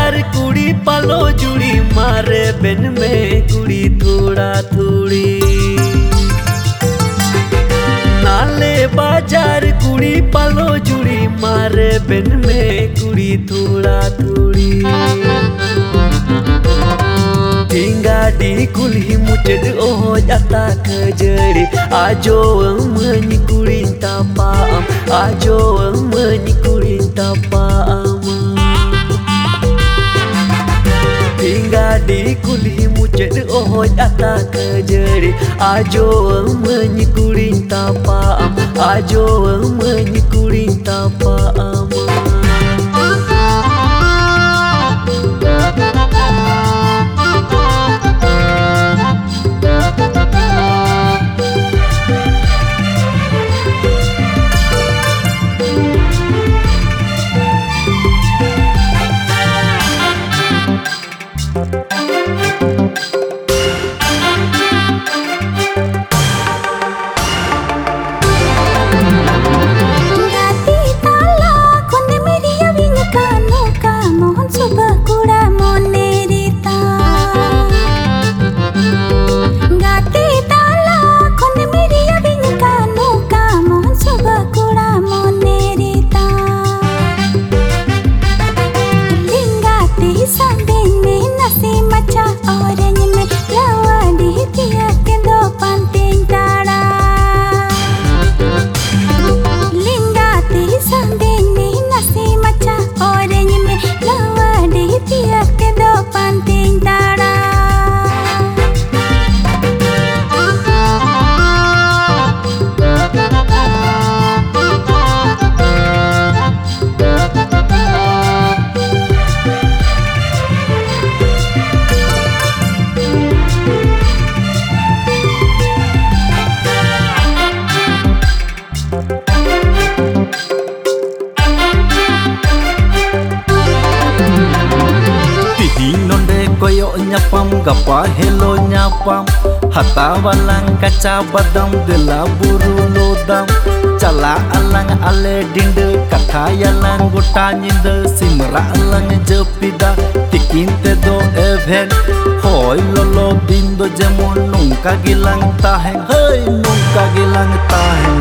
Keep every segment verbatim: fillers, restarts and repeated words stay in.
बाजार कुड़ी पालो जुड़ी मारे बिन में कुड़ी थोड़ा थोड़ी नाले बाजार कुड़ी पालो जुड़ी मारे बिन में कुड़ी थोड़ा थोड़ी tingadi kulhi muced oh jata kejeri ajo meni kurinta paam ajo meni kurinta paam tingadi kulhi muced oh jata kejeri ajo meni kurinta paam ajo meni kurinta paam nyapam gapa hello nyapam hata walang kaca badam dela buru lodam cala alang ale dinde katha yalang gota nyinde simra alang jepida tikinte do even hoy lolo bindo jemon nungka gilang tahe hey nungka gilang tahe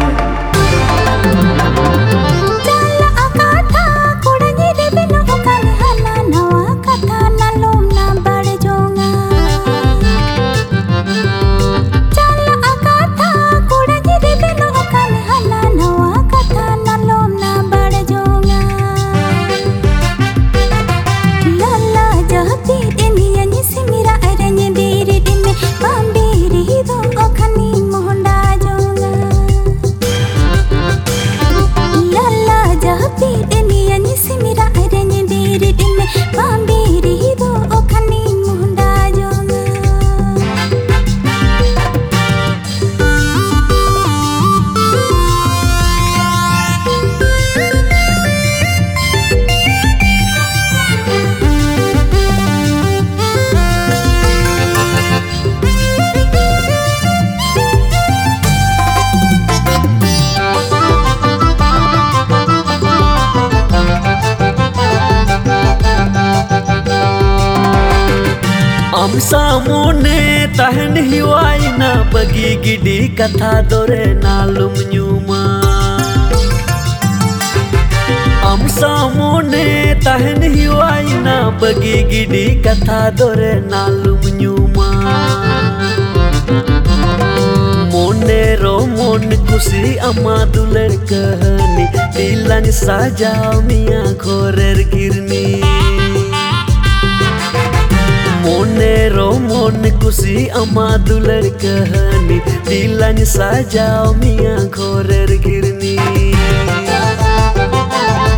am samone tahen hiwaina bagi gidi katha dore nalum nyuma am samone tahen hiwaina bagi gidi katha dore nalum nyuma mone ro mon kusi ama duler kahani dilan sajao mia khorer girni mone ro mon kusi ama duler kahani dilan sajao mia khorer girni